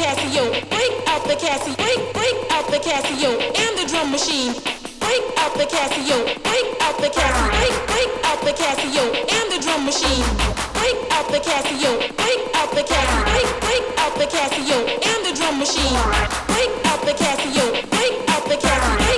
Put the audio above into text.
Casio, break out the Casio, break out the Casio, and the drum machine. Break out the Casio, break out the Casio, break out the Casio, and the drum machine. Break out the Casio, break out the Casio, break out the Casio, and the drum machine. Break out the Casio, break out the Casio.